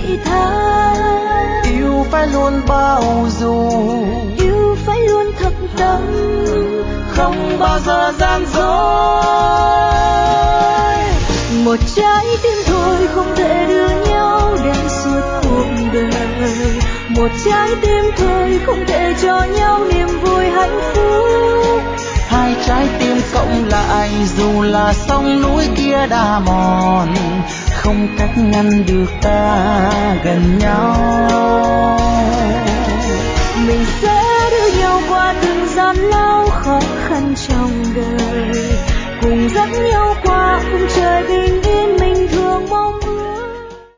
tha. Yêu phải luôn bao dung, Yêu phải luôn thật tâm, không bao giờ gian dối. Một trái tim thôi không thể đưa nhau đến suốt cuộc đời. Một trái tim thôi không thể cho nhau niềm vui hạnh phúc. Hai trái tim cộng lại dù là sông núi kia đa mòn, không cách ngăn được ta gần nhau.